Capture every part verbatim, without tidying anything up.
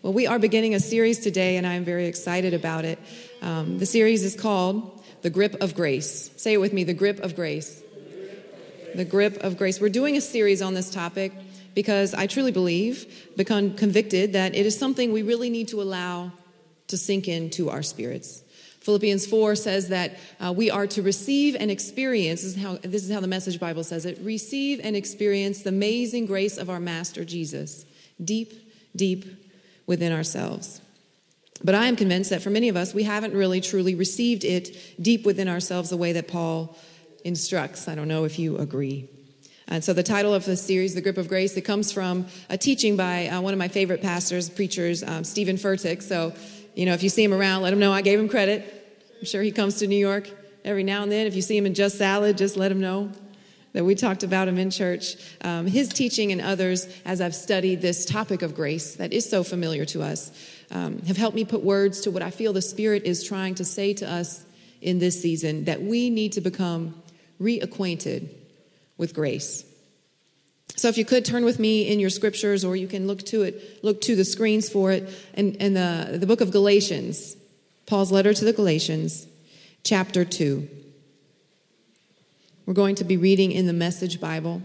Well, we are beginning a series today, and I am very excited about it. Um, the series is called The Grip of Grace. Say it with me, The Grip of Grace. The Grip of Grace. We're doing a series on this topic because I truly believe, become convicted, that it is something we really need to allow to sink into our spirits. Philippians four says that uh, we are to receive and experience, this is, how, this is how the Message Bible says it, receive and experience the amazing grace of our Master Jesus, deep, deep within ourselves. But I am convinced that for many of us, we haven't really truly received it deep within ourselves the way that Paul instructs. I don't know if you agree. And so the title of the series, The Grip of Grace, it comes from a teaching by uh, one of my favorite pastors, preachers, um, Stephen Furtick. So, you know, if you see him around, let him know I gave him credit. I'm sure he comes to New York every now and then. If you see him in Just Salad, just let him know that we talked about him in church. Um, his teaching and others, as I've studied this topic of grace that is so familiar to us, um, have helped me put words to what I feel the Spirit is trying to say to us in this season, that we need to become reacquainted with grace. So if you could turn with me in your scriptures, or you can look to it, look to the screens for it, and, and the, the book of Galatians, Paul's letter to the Galatians, chapter two. We're going to be reading in the Message Bible.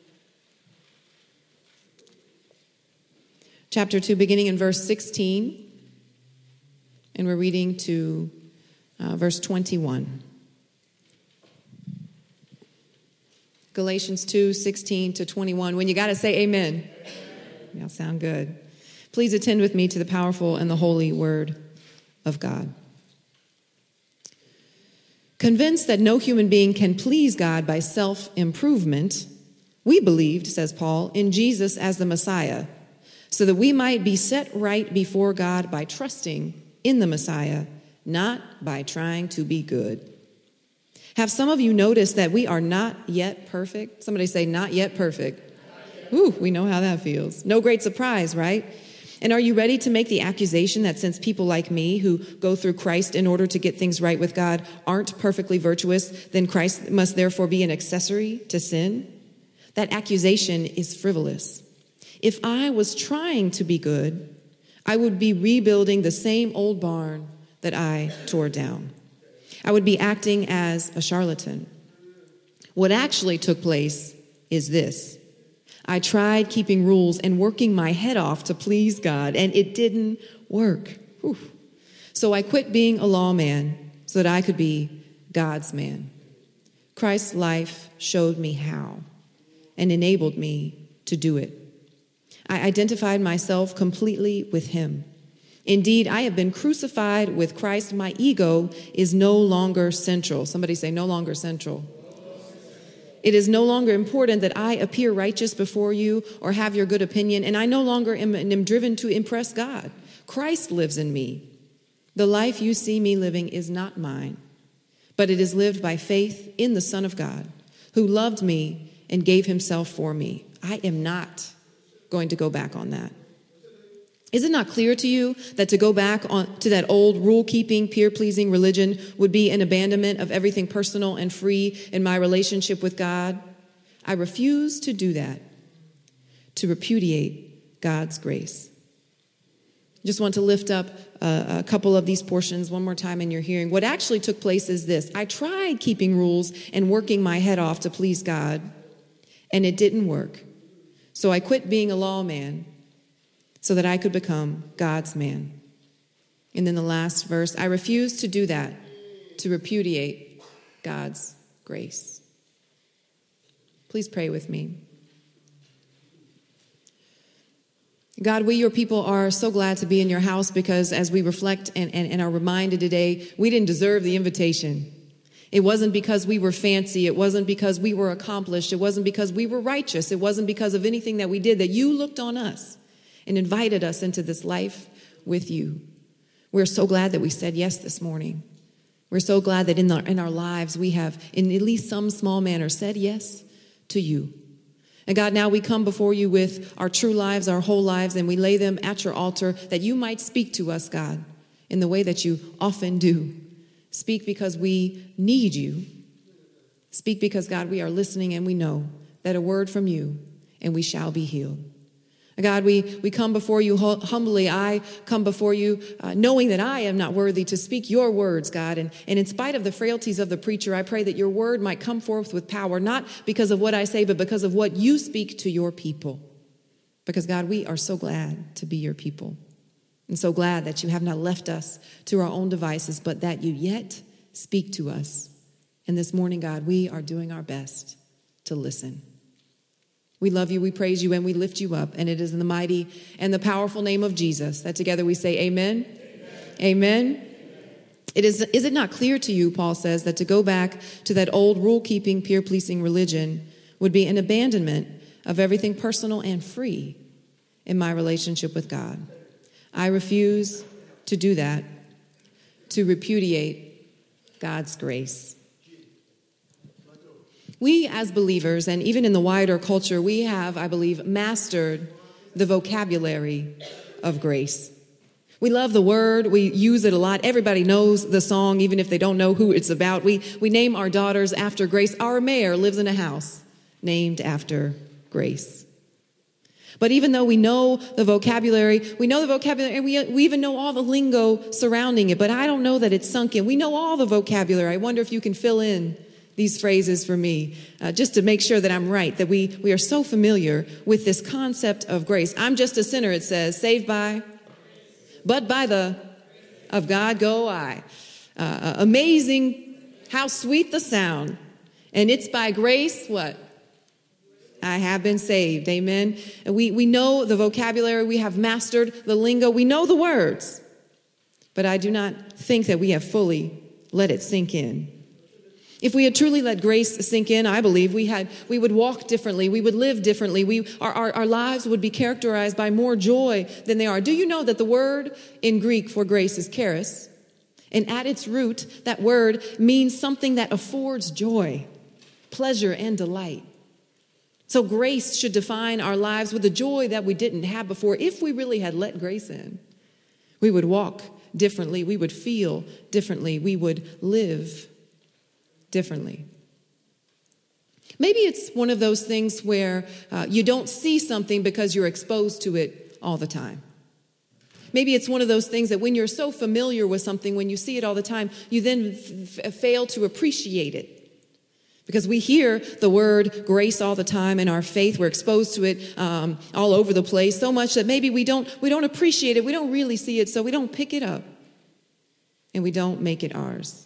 Chapter two, beginning in verse sixteen. And we're reading to uh, verse twenty-one. Galatians two, sixteen to twenty-one. When you got to say amen. Y'all sound good. Please attend with me to the powerful and the holy word of God. Convinced that no human being can please God by self-improvement, we believed, says Paul, in Jesus as the Messiah, so that we might be set right before God by trusting in the Messiah, not by trying to be good. Have some of you noticed that we are not yet perfect? Somebody say, not yet perfect. Ooh, we know how that feels. No great surprise, right? And are you ready to make the accusation that since people like me who go through Christ in order to get things right with God aren't perfectly virtuous, then Christ must therefore be an accessory to sin? That accusation is frivolous. If I was trying to be good, I would be rebuilding the same old barn that I tore down. I would be acting as a charlatan. What actually took place is this. I tried keeping rules and working my head off to please God, and it didn't work. Whew. So I quit being a lawman so that I could be God's man. Christ's life showed me how and enabled me to do it. I identified myself completely with him. Indeed, I have been crucified with Christ. My ego is no longer central. Somebody say, no longer central. It is no longer important that I appear righteous before you or have your good opinion, and I no longer am, am driven to impress God. Christ lives in me. The life you see me living is not mine, but it is lived by faith in the Son of God, who loved me and gave himself for me. I am not going to go back on that. Is it not clear to you that to go back on to that old rule-keeping, peer-pleasing religion would be an abandonment of everything personal and free in my relationship with God? I refuse to do that, to repudiate God's grace. Just want to lift up a, a couple of these portions one more time in your hearing. What actually took place is this. I tried keeping rules and working my head off to please God, and it didn't work. So I quit being a lawman so that I could become God's man. And then the last verse, I refuse to do that, to repudiate God's grace. Please pray with me. God, we, your people, are so glad to be in your house because as we reflect and, and, and are reminded today, we didn't deserve the invitation. It wasn't because we were fancy. It wasn't because we were accomplished. It wasn't because we were righteous. It wasn't because of anything that we did, that you looked on us and invited us into this life with you. We're so glad that we said yes this morning. We're so glad that in, the, in our lives we have, in at least some small manner, said yes to you. And God, now we come before you with our true lives, our whole lives, and we lay them at your altar that you might speak to us, God, in the way that you often do. Speak because we need you. Speak because, God, we are listening and we know that a word from you and we shall be healed. God, we, we come before you humbly. I come before you uh, knowing that I am not worthy to speak your words, God. And, and in spite of the frailties of the preacher, I pray that your word might come forth with power, not because of what I say, but because of what you speak to your people. Because, God, we are so glad to be your people. And so glad that you have not left us to our own devices, but that you yet speak to us. And this morning, God, we are doing our best to listen. We love you, we praise you, and we lift you up. And it is in the mighty and the powerful name of Jesus that together we say amen. Amen. Amen. Amen. It is, is it not clear to you, Paul says, that to go back to that old rule-keeping, peer-pleasing religion would be an abandonment of everything personal and free in my relationship with God? I refuse to do that, to repudiate God's grace. We as believers, and even in the wider culture, we have, I believe, mastered the vocabulary of grace. We love the word. We use it a lot. Everybody knows the song, even if they don't know who it's about. We, we name our daughters after Grace. Our mayor lives in a house named after Grace. But even though we know the vocabulary, we know the vocabulary, and we, we even know all the lingo surrounding it, but I don't know that it's sunk in. We know all the vocabulary. I wonder if you can fill in these phrases for me, uh, just to make sure that I'm right, that we, we are so familiar with this concept of grace. I'm just a sinner, it says, saved by, but by the of God go I. Uh, amazing, how sweet the sound. And it's by grace, what? I have been saved, amen. And we, we know the vocabulary, we have mastered the lingo, we know the words. But I do not think that we have fully let it sink in. If we had truly let grace sink in, I believe we had we would walk differently, we would live differently, we our, our, our lives would be characterized by more joy than they are. Do you know that the word in Greek for grace is charis? And at its root, that word means something that affords joy, pleasure, and delight. So grace should define our lives with a joy that we didn't have before. If we really had let grace in, we would walk differently, we would feel differently, we would live differently. Maybe it's one of those things where uh, you don't see something because you're exposed to it all the time. Maybe it's one of those things that when you're so familiar with something, when you see it all the time, you then f- fail to appreciate it. Because we hear the word grace all the time in our faith. We're exposed to it um, all over the place so much that maybe we don't, we don't appreciate it. We don't really see it, so we don't pick it up. And we don't make it ours.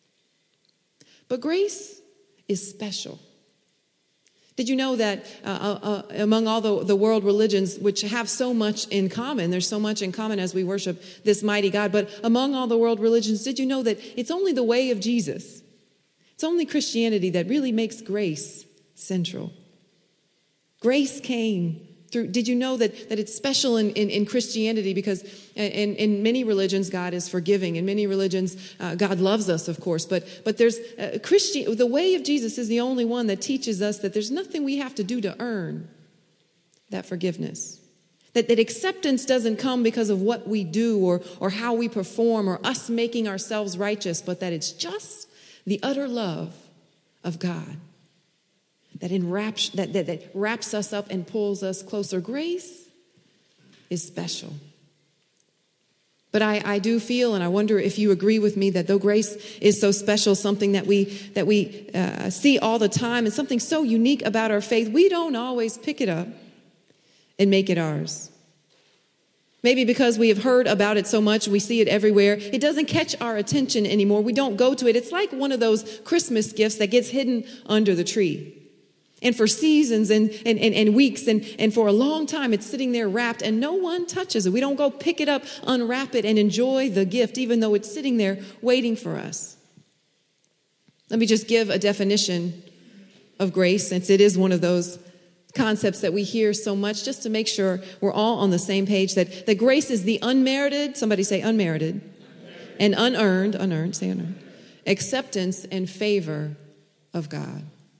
But grace is special. Did you know that uh, uh, among all the, the world religions, which have so much in common, there's so much in common as we worship this mighty God, but among all the world religions, did you know that it's only the way of Jesus? It's only Christianity that really makes grace central. Grace came through. Did you know that, that it's special in, in, in Christianity? Because in, in many religions, God is forgiving. In many religions, uh, God loves us, of course. But but there's uh, Christian. The way of Jesus is the only one that teaches us that there's nothing we have to do to earn that forgiveness. That, that acceptance doesn't come because of what we do or, or how we perform or us making ourselves righteous, but that it's just the utter love of God that, enwraps, that, that, that wraps us up and pulls us closer. Grace is special. But I, I do feel, and I wonder if you agree with me, that though grace is so special, something that we, that we uh, see all the time, and something so unique about our faith, we don't always pick it up and make it ours. Maybe because we have heard about it so much, we see it everywhere, it doesn't catch our attention anymore. We don't go to it. It's like one of those Christmas gifts that gets hidden under the tree. And for seasons and, and, and, and weeks and, and for a long time, it's sitting there wrapped and no one touches it. We don't go pick it up, unwrap it, and enjoy the gift, even though it's sitting there waiting for us. Let me just give a definition of grace, since it is one of those concepts that we hear so much, just to make sure we're all on the same page, that, that grace is the unmerited, somebody say unmerited, unmerited. and unearned, unearned, say unearned, acceptance and favor of God.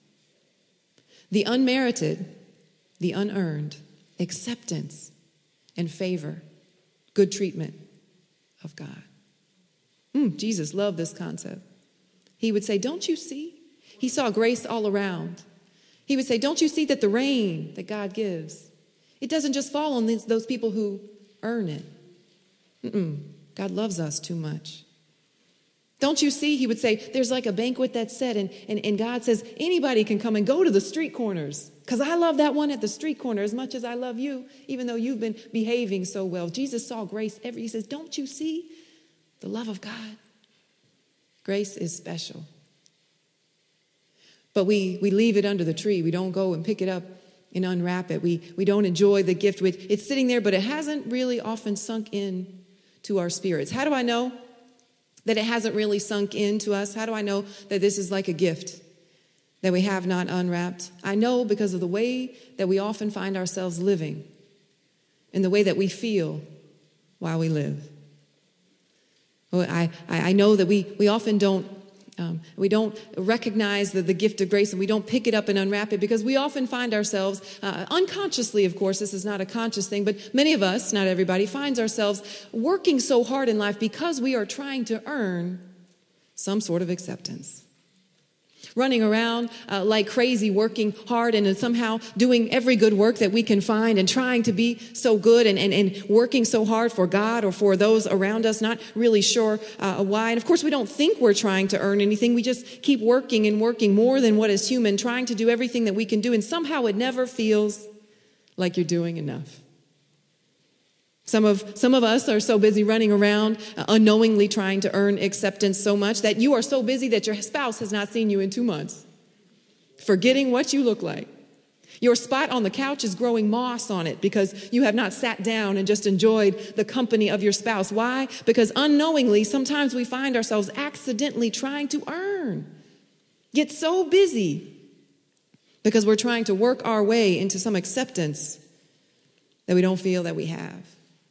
The unmerited, the unearned, acceptance and favor, good treatment of God. Mm, Jesus loved this concept. He would say, don't you see? He saw grace all around. He would say, don't you see that the rain that God gives, It doesn't just fall on these, those people who earn it. Mm-mm. God loves us too much. Don't you see, he would say, there's like a banquet that's set, and, and, and God says, anybody can come and go to the street corners, because I love that one at the street corner as much as I love you, even though you've been behaving so well. Jesus saw grace every, he says, don't you see the love of God? Grace is special. But we, we leave it under the tree. We don't go and pick it up and unwrap it. We, we don't enjoy the gift. It's sitting there, but it hasn't really often sunk in to our spirits. How do I know that it hasn't really sunk into us? How do I know that this is like a gift that we have not unwrapped? I know because of the way that we often find ourselves living and the way that we feel while we live. I, I know that we, we often don't Um, we don't recognize the, the gift of grace, and we don't pick it up and unwrap it because we often find ourselves, uh, unconsciously, of course, this is not a conscious thing, but many of us, not everybody, finds ourselves working so hard in life because we are trying to earn some sort of acceptance. Running around uh, like crazy, working hard and somehow doing every good work that we can find and trying to be so good and, and, and working so hard for God or for those around us, not really sure uh, why. And of course, we don't think we're trying to earn anything. We just keep working and working more than what is human, trying to do everything that we can do. And somehow it never feels like you're doing enough. Some of some of us are so busy running around, uh, unknowingly trying to earn acceptance so much that you are so busy that your spouse has not seen you in two months, forgetting what you look like. Your spot on the couch is growing moss on it because you have not sat down and just enjoyed the company of your spouse. Why? Because unknowingly, sometimes we find ourselves accidentally trying to earn, get so busy because we're trying to work our way into some acceptance that we don't feel that we have.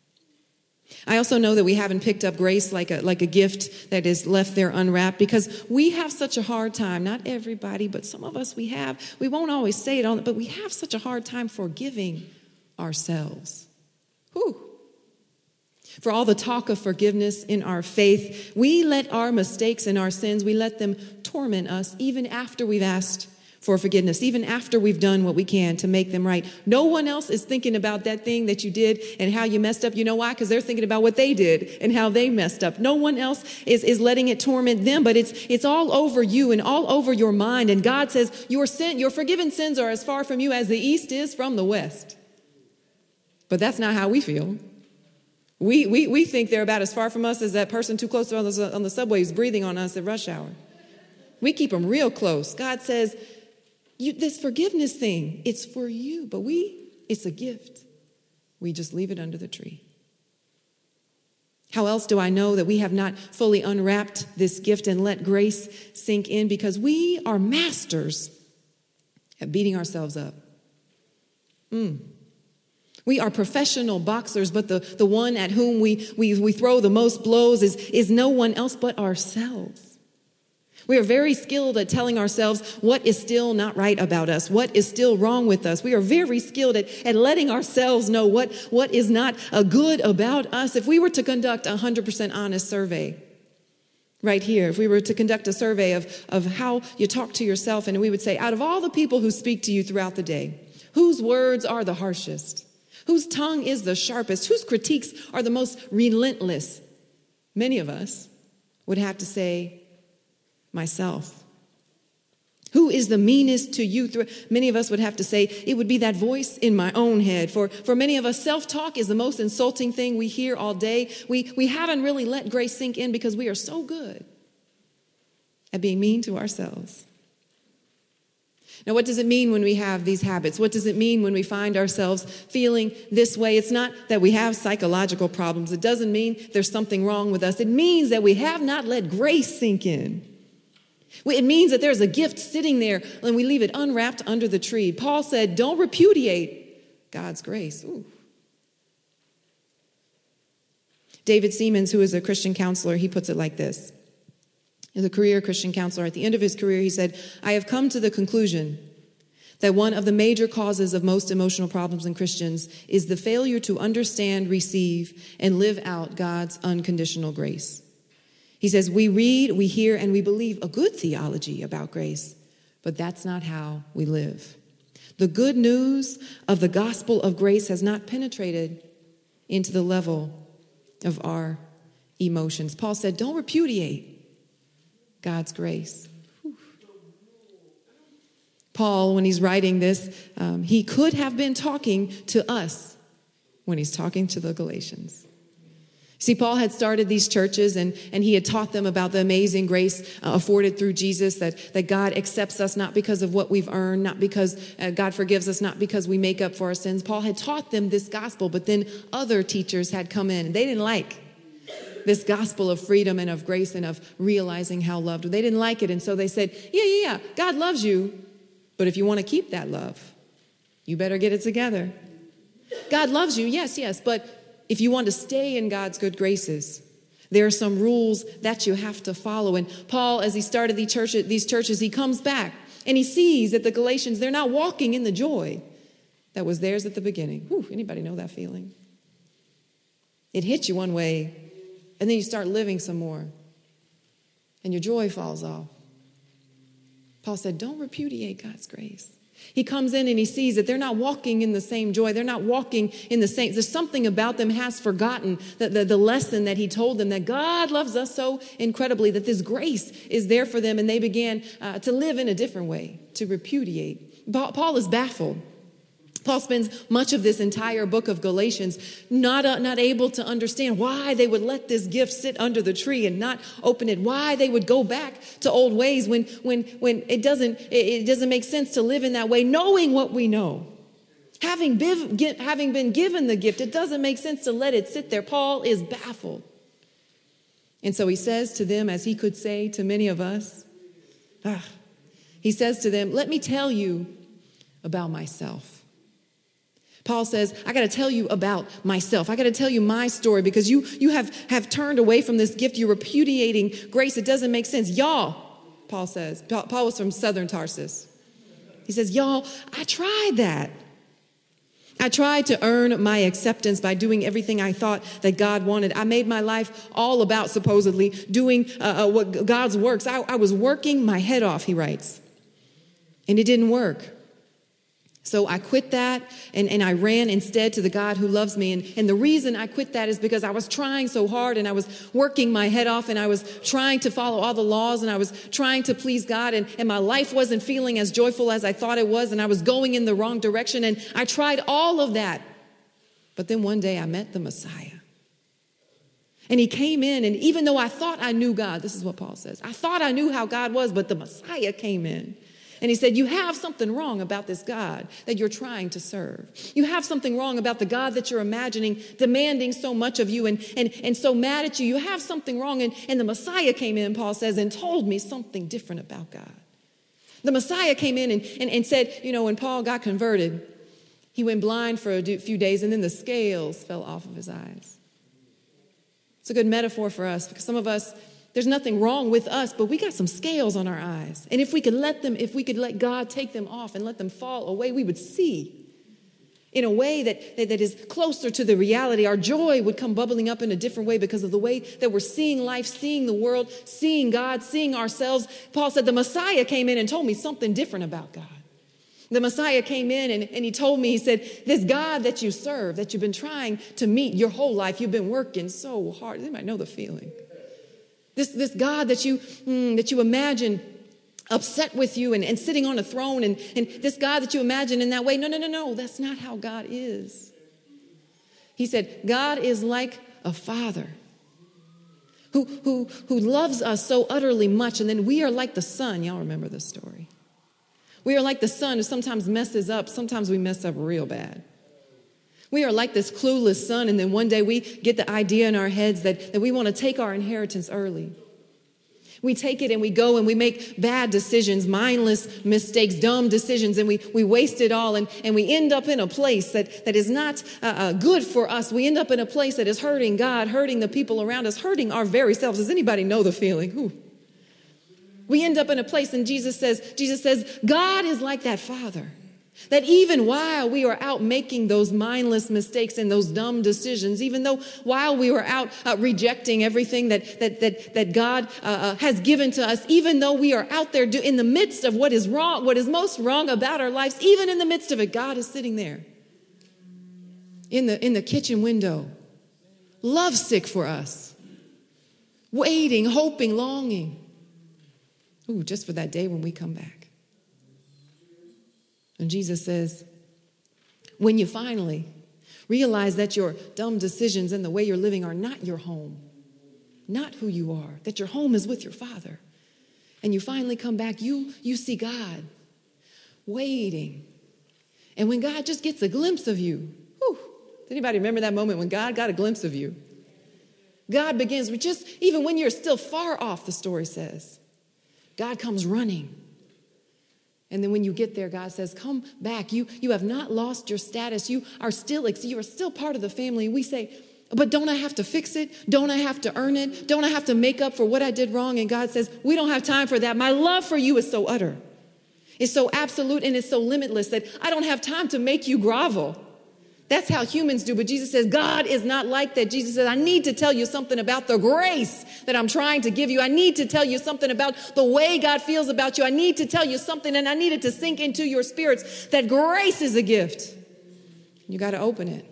I also know that we haven't picked up grace like a like a gift that is left there unwrapped because we have such a hard time, not everybody, but some of us we have, we won't always say it on it, but we have such a hard time forgiving ourselves. Whew. For all the talk of forgiveness in our faith, we let our mistakes and our sins, we let them torment us even after we've asked for forgiveness, even after we've done what we can to make them right. No one else is thinking about that thing that you did and how you messed up. You know why? Because they're thinking about what they did and how they messed up. No one else is, is letting it torment them, but it's it's all over you and all over your mind. And God says your sin, your forgiven sins are as far from you as the east is from the west. But that's not how we feel. We we we think they're about as far from us as that person too close on the, on the subway who's breathing on us at rush hour. We keep them real close. God says, You, this forgiveness thing, it's for you, but we, it's a gift. We just leave it under the tree. How else do I know that we have not fully unwrapped this gift and let grace sink in? Because we are masters at beating ourselves up. Mm. We are professional boxers, but the, the one at whom we, we, we throw the most blows is, is no one else but ourselves. We are very skilled at telling ourselves what is still not right about us, what is still wrong with us. We are very skilled at, at letting ourselves know what, what is not uh, good about us. If we were to conduct a one hundred percent honest survey right here, if we were to conduct a survey of, of how you talk to yourself, and we would say, out of all the people who speak to you throughout the day, whose words are the harshest, whose tongue is the sharpest, whose critiques are the most relentless, many of us would have to say, myself. Who is the meanest to you? Many of us would have to say, it would be that voice in my own head. For, for many of us, self-talk is the most insulting thing we hear all day. We, we haven't really let grace sink in because we are so good at being mean to ourselves. Now, what does it mean when we have these habits? What does it mean when we find ourselves feeling this way? It's not that we have psychological problems. It doesn't mean there's something wrong with us. It means that we have not let grace sink in. It means that there's a gift sitting there and we leave it unwrapped under the tree. Paul said, don't repudiate God's grace. Ooh. David Siemens, who is a Christian counselor, he puts it like this. As a career Christian counselor, at the end of his career, he said, I have come to the conclusion that one of the major causes of most emotional problems in Christians is the failure to understand, receive, and live out God's unconditional grace. He says, we read, we hear, and we believe a good theology about grace, but that's not how we live. The good news of the gospel of grace has not penetrated into the level of our emotions. Paul said, don't repudiate God's grace. Whew. Paul, when he's writing this, um, he could have been talking to us when he's talking to the Galatians. See, Paul had started these churches and, and he had taught them about the amazing grace uh, afforded through Jesus, that, that God accepts us not because of what we've earned, not because uh, God forgives us, not because we make up for our sins. Paul had taught them this gospel, but then other teachers had come in and they didn't like this gospel of freedom and of grace and of realizing how loved. They didn't like it, and so they said, yeah, yeah, yeah, God loves you, but if you want to keep that love, you better get it together. God loves you, yes, yes, but if you want to stay in God's good graces, there are some rules that you have to follow. And Paul, as he started these churches, these churches, he comes back and he sees that the Galatians, they're not walking in the joy that was theirs at the beginning. Whew, anybody know that feeling? It hits you one way, and then you start living some more, and your joy falls off. Paul said, don't repudiate God's grace. He comes in and he sees that they're not walking in the same joy. They're not walking in the same. There's something about them has forgotten the, the, the lesson that he told them, that God loves us so incredibly, that this grace is there for them. And they began uh, to live in a different way, to repudiate. Paul, Paul is baffled. Paul spends much of this entire book of Galatians not, uh, not able to understand why they would let this gift sit under the tree and not open it, why they would go back to old ways when, when, when it doesn't, it, it doesn't make sense to live in that way, knowing what we know. Having been, get, having been given the gift, it doesn't make sense to let it sit there. Paul is baffled. And so he says to them, as he could say to many of us, ah, he says to them, let me tell you about myself. Paul says, I got to tell you about myself. I got to tell you my story, because you, you have, have turned away from this gift. You're repudiating grace. It doesn't make sense. Y'all, Paul says, Paul, Paul was from southern Tarsus. He says, y'all, I tried that. I tried to earn my acceptance by doing everything I thought that God wanted. I made my life all about, supposedly, doing uh, uh, what God's works. I, I was working my head off, he writes. And it didn't work. So I quit that, and, and I ran instead to the God who loves me. And, and the reason I quit that is because I was trying so hard, and I was working my head off, and I was trying to follow all the laws, and I was trying to please God, and, and my life wasn't feeling as joyful as I thought it was, and I was going in the wrong direction, and I tried all of that. But then one day I met the Messiah. And he came in, and even though I thought I knew God, this is what Paul says, I thought I knew how God was, but the Messiah came in. And he said, you have something wrong about this God that you're trying to serve. You have something wrong about the God that you're imagining, demanding so much of you and, and, and so mad at you. You have something wrong. And, and the Messiah came in, Paul says, and told me something different about God. The Messiah came in and, and, and said, you know, when Paul got converted, he went blind for a few days, and then the scales fell off of his eyes. It's a good metaphor for us, because some of us, there's nothing wrong with us, but we got some scales on our eyes. And if we could let them, if we could let God take them off and let them fall away, we would see in a way that, that, that is closer to the reality. Our joy would come bubbling up in a different way because of the way that we're seeing life, seeing the world, seeing God, seeing ourselves. Paul said, the Messiah came in and told me something different about God. The Messiah came in and, and he told me, he said, this God that you serve, that you've been trying to meet your whole life, you've been working so hard. You might know the feeling. This, this God that you, mm, that you imagine upset with you and, and sitting on a throne, and, and this God that you imagine in that way. No, no, no, no. That's not how God is. He said, God is like a father who, who, who loves us so utterly much. And then we are like the son. Y'all remember this story. We are like the son who sometimes messes up. Sometimes we mess up real bad. We are like this clueless son, and then one day we get the idea in our heads that, that we want to take our inheritance early. We take it and we go and we make bad decisions, mindless mistakes, dumb decisions, and we, we waste it all, and, and we end up in a place that, that is not uh, uh, good for us. We end up in a place that is hurting God, hurting the people around us, hurting our very selves. Does anybody know the feeling? Ooh. We end up in a place, and Jesus says, Jesus says, God is like that father That even while we are out making those mindless mistakes and those dumb decisions, even though while we were out uh, rejecting everything that that that that God uh, uh, has given to us, even though we are out there do, in the midst of what is wrong, what is most wrong about our lives, even in the midst of it, God is sitting there in the in the kitchen window, lovesick for us, waiting, hoping, longing. Ooh, just for that day when we come back. And Jesus says, when you finally realize that your dumb decisions and the way you're living are not your home, not who you are, that your home is with your Father, and you finally come back, you, you see God waiting. And when God just gets a glimpse of you, whew, does anybody remember that moment when God got a glimpse of you? God begins with just, even when you're still far off, the story says, God comes running. And then when you get there, God says, come back. You, you have not lost your status. You are still, you are still part of the family. And we say, but don't I have to fix it? Don't I have to earn it? Don't I have to make up for what I did wrong? And God says, we don't have time for that. My love for you is so utter. It's so absolute and it's so limitless that I don't have time to make you grovel. That's how humans do. But Jesus says, God is not like that. Jesus says, I need to tell you something about the grace that I'm trying to give you. I need to tell you something about the way God feels about you. I need to tell you something, and I need it to sink into your spirits, that grace is a gift. You got to open it.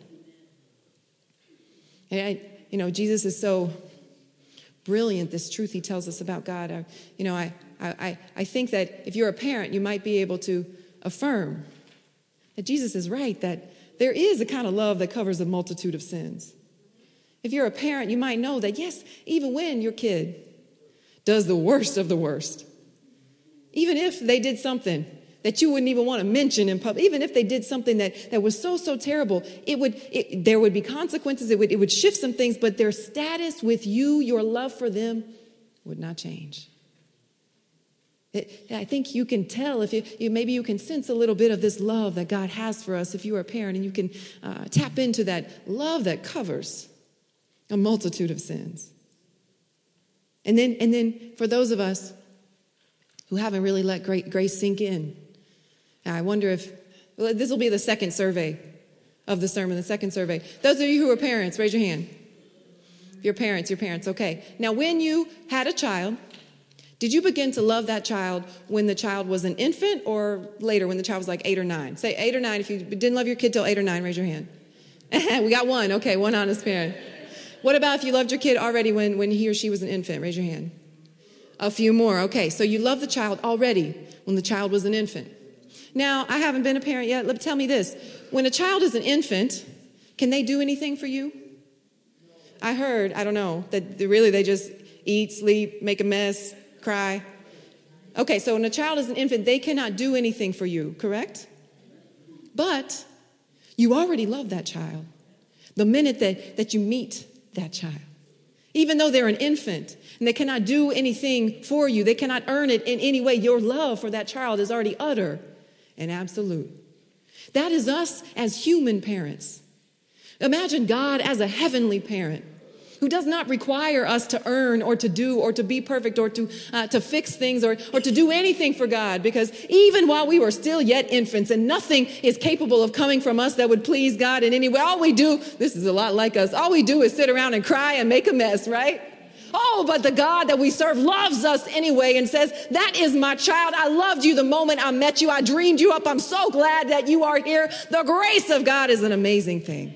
And I, you know, Jesus is so brilliant, this truth he tells us about God. I, you know, I, I, I think that if you're a parent, you might be able to affirm that Jesus is right, that there is a kind of love that covers a multitude of sins. If you're a parent, you might know that, yes, even when your kid does the worst of the worst, even if they did something that you wouldn't even want to mention in public, even if they did something that, that was so, so terrible, it would it, there would be consequences, it would, it would shift some things, but their status with you, your love for them, would not change. It, I think you can tell, if you, you maybe you can sense a little bit of this love that God has for us if you are a parent, and you can uh, tap into that love that covers a multitude of sins. And then, and then for those of us who haven't really let grace sink in, I wonder if, well, this will be the second survey of the sermon, the second survey. Those of you who are parents, raise your hand. Your parents, your parents, okay. Now, when you had a child, did you begin to love that child when the child was an infant, or later when the child was like eight or nine? Say eight or nine. If you didn't love your kid till eight or nine, raise your hand. We got one. Okay, one honest parent. What about if you loved your kid already when, when he or she was an infant? Raise your hand. A few more. Okay, so you love the child already when the child was an infant. Now, I haven't been a parent yet. Let tell me this. When a child is an infant, can they do anything for you? I heard, I don't know, that really they just eat, sleep, make a mess, cry. Okay, so when a child is an infant, they cannot do anything for you, correct? But you already love that child the minute that, that you meet that child. Even though they're an infant and they cannot do anything for you, they cannot earn it in any way, your love for that child is already utter and absolute. That is us as human parents. Imagine God as a heavenly parent who does not require us to earn or to do or to be perfect or to uh, to fix things or, or to do anything for God, because even while we were still yet infants and nothing is capable of coming from us that would please God in any way, all we do, this is a lot like us, all we do is sit around and cry and make a mess, right? Oh, but the God that we serve loves us anyway and says, that is my child. I loved you the moment I met you. I dreamed you up. I'm so glad that you are here. The grace of God is an amazing thing.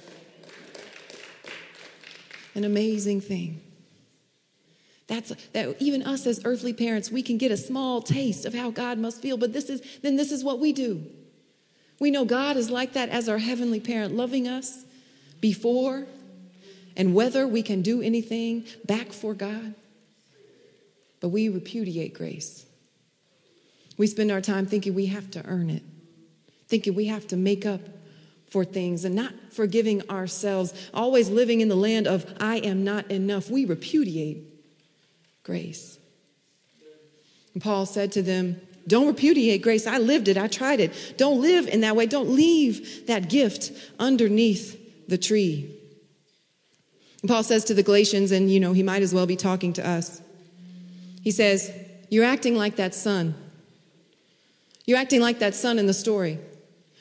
An amazing thing. That's that even us as earthly parents, we can get a small taste of how God must feel, but this is then this is what we do. We know God is like that as our heavenly parent, loving us before and whether we can do anything back for God. But we repudiate grace. We spend our time thinking we have to earn it, thinking we have to make up for things and not forgiving ourselves, always living in the land of I am not enough. We repudiate grace. And Paul said to them, don't repudiate grace. I lived it. I tried it. Don't live in that way. Don't leave that gift underneath the tree. And Paul says to the Galatians, and you know, he might as well be talking to us. He says, you're acting like that son. You're acting like that son in the story.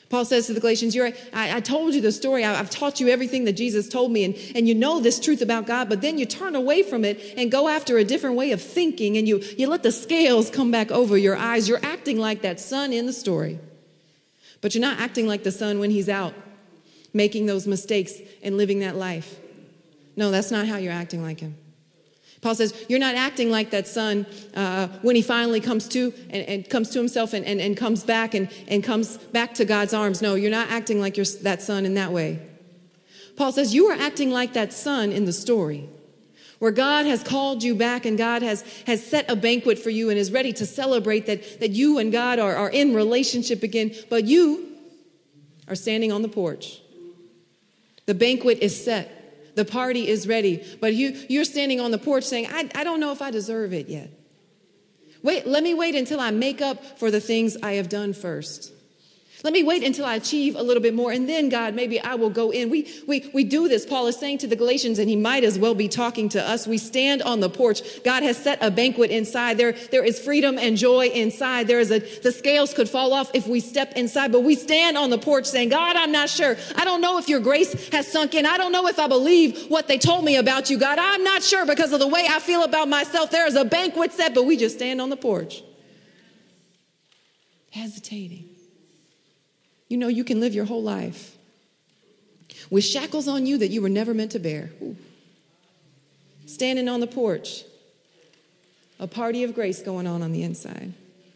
Paul says to the Galatians, You're, I, I told you the story. I, I've taught you everything that Jesus told me, and, and you know this truth about God, but then you turn away from it and go after a different way of thinking, and you, you let the scales come back over your eyes. You're acting like that son in the story, but you're not acting like the son when he's out making those mistakes and living that life. No, that's not how you're acting like him. Paul says, you're not acting like that son uh, when he finally comes to and, and comes to himself and, and, and comes back and, and comes back to God's arms. No, you're not acting like you're that son in that way. Paul says, you are acting like that son in the story where God has called you back and God has, has set a banquet for you and is ready to celebrate that, that you and God are, are in relationship again, but you are standing on the porch. The banquet is set. The party is ready, but you, you're standing on the porch saying, I, I don't know if I deserve it yet. Wait, let me wait until I make up for the things I have done first. Let me wait until I achieve a little bit more, and then, God, maybe I will go in. We, we, we do this, Paul is saying to the Galatians, and he might as well be talking to us. We stand on the porch. God has set a banquet inside. There, there is freedom and joy inside. There is a, the scales could fall off if we step inside, but we stand on the porch saying, God, I'm not sure. I don't know if your grace has sunk in. I don't know if I believe what they told me about you, God. I'm not sure because of the way I feel about myself. There is a banquet set, but we just stand on the porch, hesitating. You know, you can live your whole life with shackles on you that you were never meant to bear. Ooh. Standing on the porch, a party of grace going on on the inside.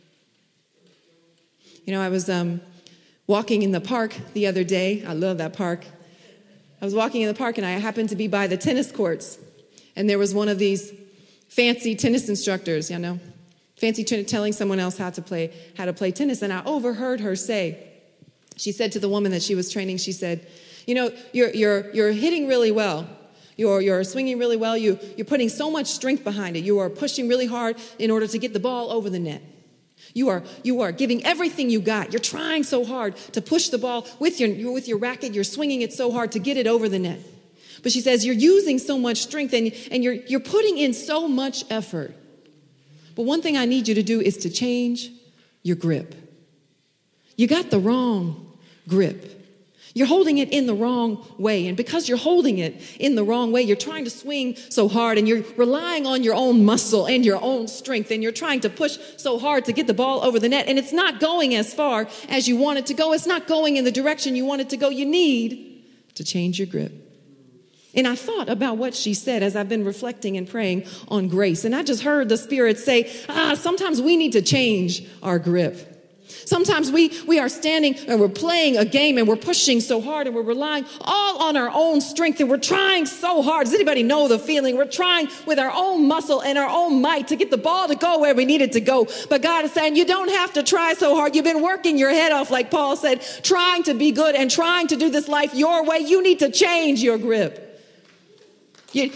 You know, I was um, walking in the park the other day. I love that park. I was walking in the park and I happened to be by the tennis courts. And there was one of these fancy tennis instructors, you know, fancy t- telling someone else how to play, how to play tennis. And I overheard her say, she said to the woman that she was training, she said, you know, you're you're you're hitting really well. You're you're swinging really well. You you're putting so much strength behind it. You are pushing really hard in order to get the ball over the net. You are you are giving everything you got. You're trying so hard to push the ball with your with your racket. You're swinging it so hard to get it over the net. But she says you're using so much strength and and you're you're putting in so much effort. But one thing I need you to do is to change your grip. You got the wrong grip. You're holding it in the wrong way. And because you're holding it in the wrong way, you're trying to swing so hard and you're relying on your own muscle and your own strength. And you're trying to push so hard to get the ball over the net. And it's not going as far as you want it to go. It's not going in the direction you want it to go. You need to change your grip. And I thought about what she said as I've been reflecting and praying on grace. And I just heard the Spirit say, ah, sometimes we need to change our grip. Sometimes we, we are standing and we're playing a game and we're pushing so hard and we're relying all on our own strength and we're trying so hard. Does anybody know the feeling? We're trying with our own muscle and our own might to get the ball to go where we need it to go. But God is saying you don't have to try so hard. You've been working your head off, like Paul said, trying to be good and trying to do this life your way. You need to change your grip. You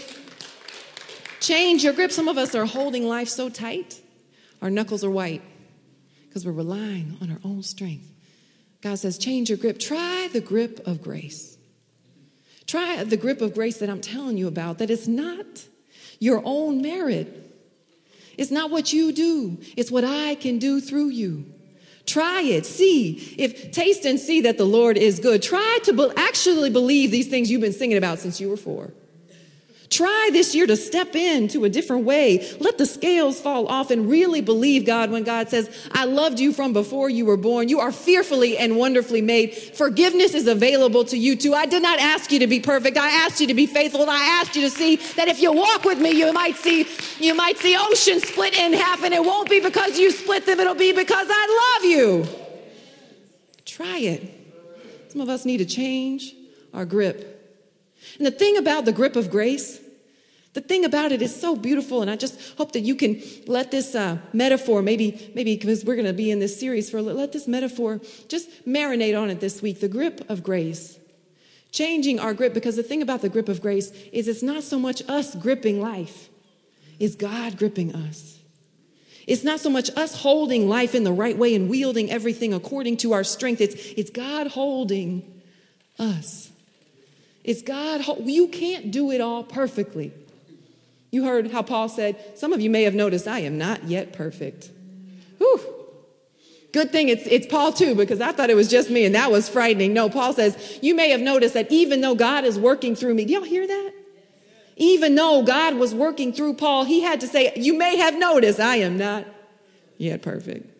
change your grip. Some of us are holding life so tight, our knuckles are white. Because we're relying on our own strength. God says, change your grip. Try the grip of grace. Try the grip of grace that I'm telling you about, that it's not your own merit. It's not what you do. It's what I can do through you. Try it. See. If taste and see that the Lord is good. Try to be- actually believe these things you've been singing about since you were four. Try this year to step into a different way. Let the scales fall off and really believe God when God says, I loved you from before you were born. You are fearfully and wonderfully made. Forgiveness is available to you too. I did not ask you to be perfect. I asked you to be faithful. And I asked you to see that if you walk with me, you might see, you might see oceans split in half, and it won't be because you split them. It'll be because I love you. Try it. Some of us need to change our grip. And the thing about the grip of grace, the thing about it is so beautiful, and I just hope that you can let this uh, metaphor, maybe maybe because we're going to be in this series for a little, let this metaphor just marinate on it this week, the grip of grace. Changing our grip, because the thing about the grip of grace is it's not so much us gripping life, it's God gripping us. It's not so much us holding life in the right way and wielding everything according to our strength. It's, it's God holding us. It's God. You can't do it all perfectly. You heard how Paul said, some of you may have noticed, I am not yet perfect. Whew. Good thing it's, it's Paul too, because I thought it was just me and that was frightening. No, Paul says, you may have noticed that even though God is working through me, do y'all hear that? Even though God was working through Paul, he had to say, you may have noticed I am not yet perfect.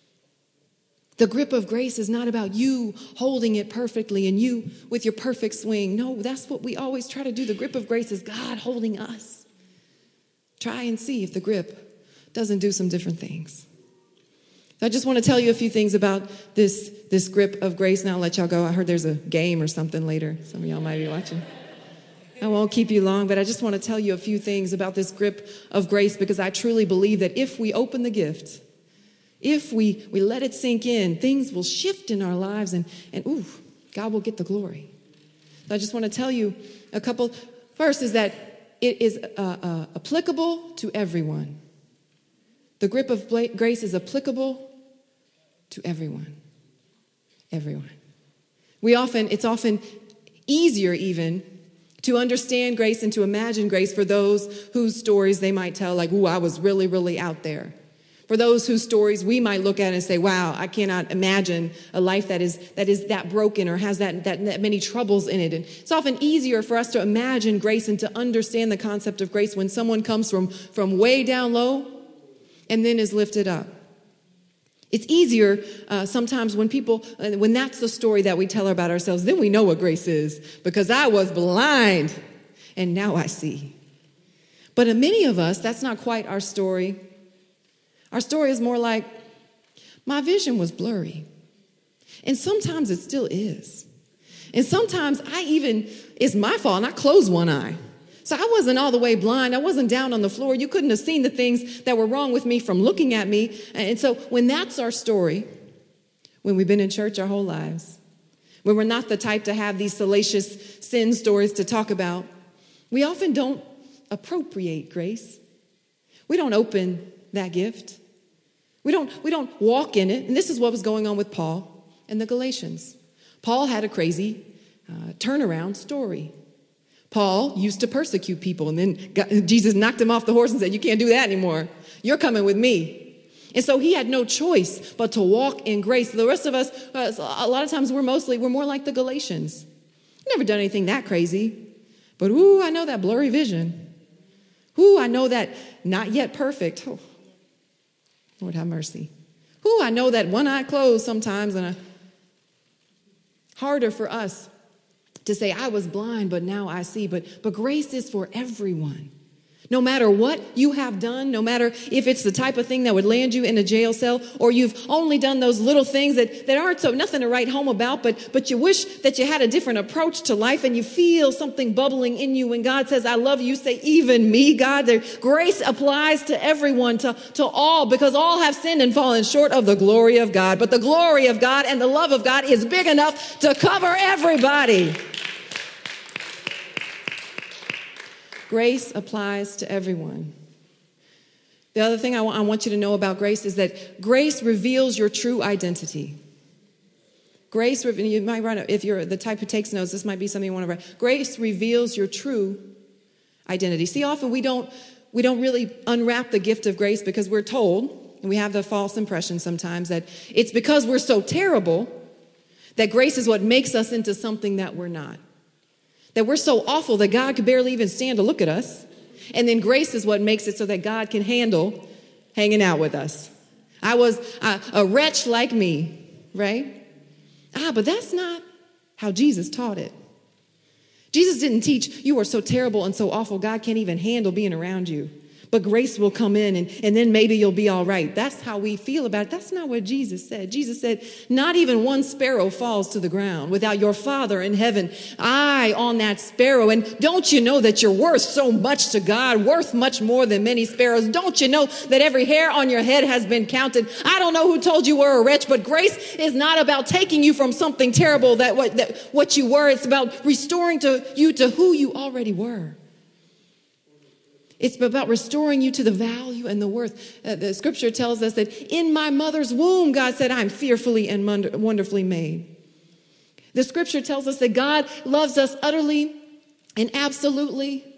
The grip of grace is not about you holding it perfectly and you with your perfect swing. No, that's what we always try to do. The grip of grace is God holding us. Try and see if the grip doesn't do some different things. I just want to tell you a few things about this, this grip of grace. Now I'll let y'all go. I heard there's a game or something later. Some of y'all might be watching. I won't keep you long, but I just want to tell you a few things about this grip of grace, because I truly believe that if we open the gift, if we, we let it sink in, things will shift in our lives and, and ooh, God will get the glory. So I just want to tell you a couple. First is that it is uh, uh, applicable to everyone. The grip of grace is applicable to everyone. Everyone. We often, it's often easier even to understand grace and to imagine grace for those whose stories they might tell, like, ooh, I was really, really out there. For those whose stories we might look at and say, wow, I cannot imagine a life that is that is that broken or has that, that, that many troubles in it. And it's often easier for us to imagine grace and to understand the concept of grace when someone comes from, from way down low and then is lifted up. It's easier uh, sometimes when people, uh, when that's the story that we tell about ourselves, then we know what grace is, because I was blind and now I see. But in many of us, that's not quite our story. Our story is more like, my vision was blurry. And sometimes it still is. And sometimes I even, it's my fault and I closed one eye. So I wasn't all the way blind. I wasn't down on the floor. You couldn't have seen the things that were wrong with me from looking at me. And so when that's our story, when we've been in church our whole lives, when we're not the type to have these salacious sin stories to talk about, we often don't appropriate grace. We don't open that gift. We don't, we don't walk in it. And this is what was going on with Paul and the Galatians. Paul had a crazy uh, turnaround story. Paul used to persecute people, and then God, Jesus knocked him off the horse and said, you can't do that anymore. You're coming with me. And so he had no choice but to walk in grace. The rest of us, uh, a lot of times we're mostly, we're more like the Galatians. Never done anything that crazy. But ooh, I know that blurry vision. Ooh, I know that not yet perfect. Oh, Lord have mercy. Ooh, I know that one eye closed sometimes, and a, harder for us to say, I was blind, but now I see. But, but grace is for everyone. No matter what you have done, no matter if it's the type of thing that would land you in a jail cell, or you've only done those little things that, that aren't so nothing to write home about, but, but you wish that you had a different approach to life, and you feel something bubbling in you when God says, I love you, you say, even me, God. The grace applies to everyone, to, to all, because all have sinned and fallen short of the glory of God. But the glory of God and the love of God is big enough to cover everybody. Grace applies to everyone. The other thing I want, I want you to know about grace is that grace reveals your true identity. Grace, you might write, if you're the type who takes notes, this might be something you want to write. Grace reveals your true identity. See, often we don't, we don't really unwrap the gift of grace because we're told, and we have the false impression sometimes, that it's because we're so terrible that grace is what makes us into something that we're not. That we're so awful that God could barely even stand to look at us. And then grace is what makes it so that God can handle hanging out with us. I was a, a wretch like me, right? Ah, but that's not how Jesus taught it. Jesus didn't teach, you are so terrible and so awful, God can't even handle being around you. But grace will come in and, and then maybe you'll be all right. That's how we feel about it. That's not what Jesus said. Jesus said, not even one sparrow falls to the ground without your Father in heaven eye on that sparrow. And don't you know that you're worth so much to God, worth much more than many sparrows? Don't you know that every hair on your head has been counted? I don't know who told you were a wretch, but grace is not about taking you from something terrible that what, that what you were. It's about restoring to you to who you already were. It's about restoring you to the value and the worth. Uh, the scripture tells us that in my mother's womb, God said, I'm fearfully and wonderfully made. The scripture tells us that God loves us utterly and absolutely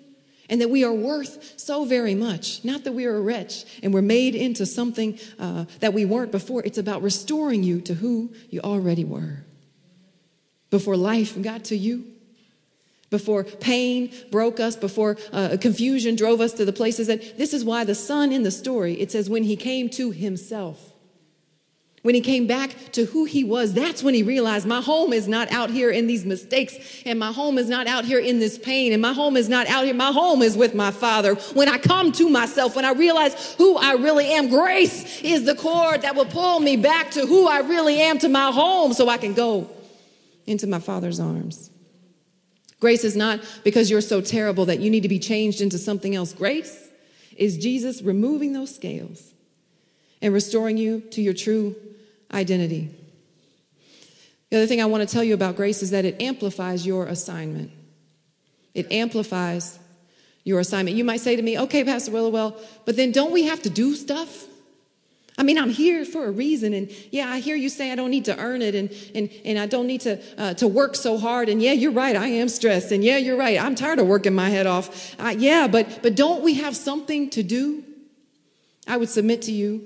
and that we are worth so very much. Not that we are a wretch and we're made into something uh, that we weren't before. It's about restoring you to who you already were. Before life got to you, before pain broke us, before uh, confusion drove us to the places that, this is why the son in the story, it says when he came to himself, when he came back to who he was, that's when he realized my home is not out here in these mistakes, and my home is not out here in this pain, and my home is not out here. My home is with my Father. When I come to myself, when I realize who I really am, grace is the cord that will pull me back to who I really am, to my home, so I can go into my Father's arms. Grace is not because you're so terrible that you need to be changed into something else. Grace is Jesus removing those scales and restoring you to your true identity. The other thing I want to tell you about grace is that it amplifies your assignment. It amplifies your assignment. You might say to me, okay, Pastor Willowell, but then don't we have to do stuff? I mean, I'm here for a reason, and yeah, I hear you say I don't need to earn it, and and and I don't need to uh, to work so hard, and yeah, you're right, I am stressed, and yeah, you're right, I'm tired of working my head off. Uh, yeah, but but don't we have something to do? I would submit to you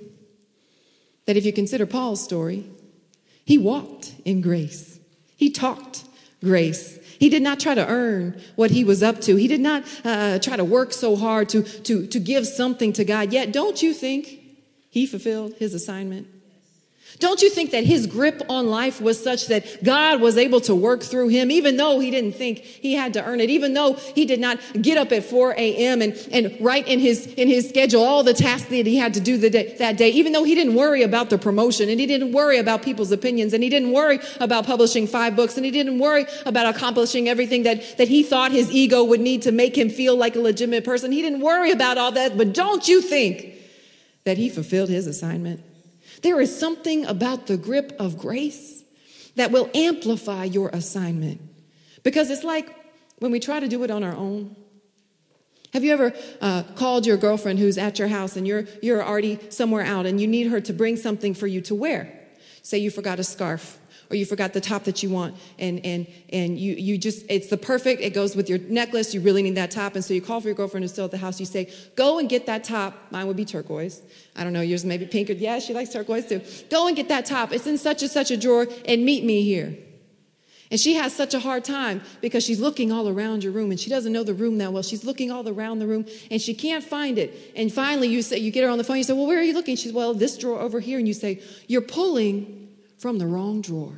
that if you consider Paul's story, he walked in grace. He talked grace. He did not try to earn what he was up to. He did not uh, try to work so hard to to to give something to God. Yet, don't you think he fulfilled his assignment? Don't you think that his grip on life was such that God was able to work through him, even though he didn't think he had to earn it, even though he did not get up at four a.m. and, and write in his in his schedule all the tasks that he had to do the day, that day, even though he didn't worry about the promotion, and he didn't worry about people's opinions, and he didn't worry about publishing five books, and he didn't worry about accomplishing everything that, that he thought his ego would need to make him feel like a legitimate person. He didn't worry about all that, but don't you think that he fulfilled his assignment? There is something about the grip of grace that will amplify your assignment. Because it's like when we try to do it on our own. Have you ever uh, called your girlfriend who's at your house and you're you're already somewhere out and you need her to bring something for you to wear? Say you forgot a scarf, or you forgot the top that you want, and and and you you just, it's the perfect, it goes with your necklace, you really need that top, and so you call for your girlfriend who's still at the house, you say, go and get that top. Mine would be turquoise. I don't know, yours may be pink, or yeah, she likes turquoise too. Go and get that top. It's in such and such a drawer, and meet me here. And she has such a hard time because she's looking all around your room, and she doesn't know the room that well. She's looking all around the room, and she can't find it. And finally, you say, you get her on the phone, you say, well, where are you looking? She's, well, this drawer over here. And you say, you're pulling from the wrong drawer.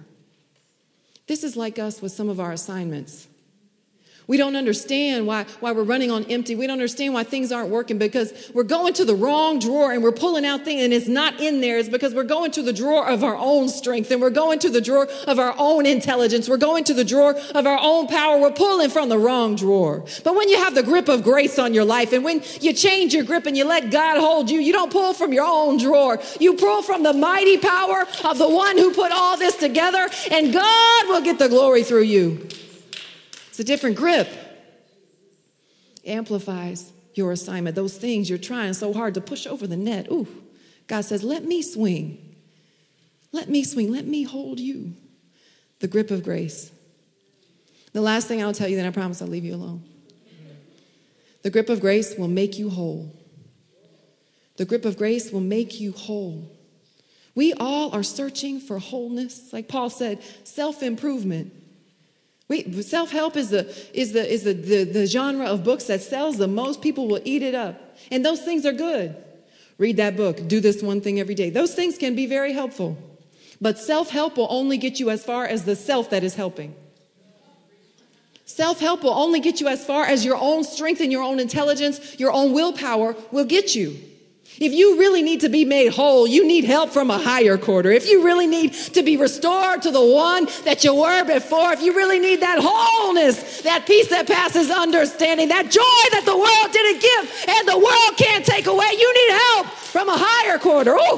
This is like us with some of our assignments. We don't understand why, why we're running on empty. We don't understand why things aren't working, because we're going to the wrong drawer and we're pulling out things and it's not in there. It's because we're going to the drawer of our own strength, and we're going to the drawer of our own intelligence. We're going to the drawer of our own power. We're pulling from the wrong drawer. But when you have the grip of grace on your life, and when you change your grip and you let God hold you, you don't pull from your own drawer. You pull from the mighty power of the one who put all this together, and God will get the glory through you. It's a different grip. It amplifies your assignment. Those things you're trying so hard to push over the net. Ooh, God says, let me swing. Let me swing. Let me hold you. The grip of grace. The last thing I'll tell you, then I promise I'll leave you alone. The grip of grace will make you whole. The grip of grace will make you whole. We all are searching for wholeness. Like Paul said, self-improvement. We, self-help is the is the is the, the the genre of books that sells the most. People will eat it up, and those things are good. Read that book. Do this one thing every day. Those things can be very helpful, but self-help will only get you as far as the self that is helping. Self-help will only get you as far as your own strength and your own intelligence, your own willpower will get you. If you really need to be made whole, you need help from a higher quarter. If you really need to be restored to the one that you were before, if you really need that wholeness, that peace that passes understanding, that joy that the world didn't give and the world can't take away, you need help from a higher quarter. Ooh.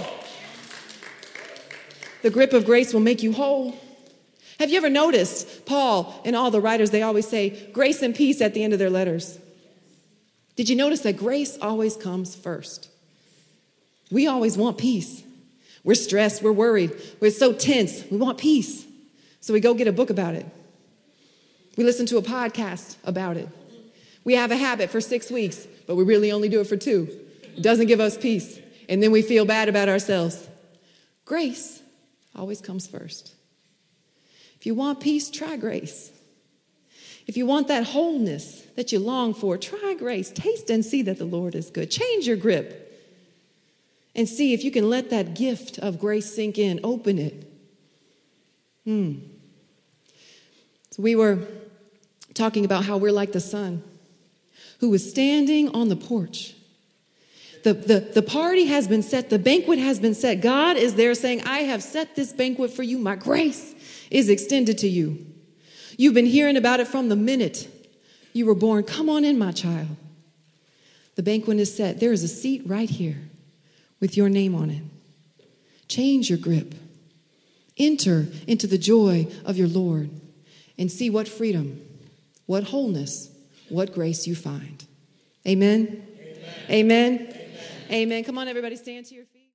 The grip of grace will make you whole. Have you ever noticed Paul and all the writers, they always say grace and peace at the end of their letters? Did you notice that grace always comes first? We always want peace. We're stressed. We're worried. We're so tense. We want peace. So we go get a book about it. We listen to a podcast about it. We have a habit for six weeks, but we really only do it for two. It doesn't give us peace. And then we feel bad about ourselves. Grace always comes first. If you want peace, try grace. If you want that wholeness that you long for, try grace. Taste and see that the Lord is good. Change your grip and see if you can let that gift of grace sink in. Open it. Hmm. So we were talking about how we're like the son who was standing on the porch. The, the, the party has been set. The banquet has been set. God is there saying, I have set this banquet for you. My grace is extended to you. You've been hearing about it from the minute you were born. Come on in, my child. The banquet is set. There is a seat right here with your name on it. Change your grip. Enter into the joy of your Lord and see what freedom, what wholeness, what grace you find. Amen? Amen. Amen. Amen. Come on, everybody, stand to your feet.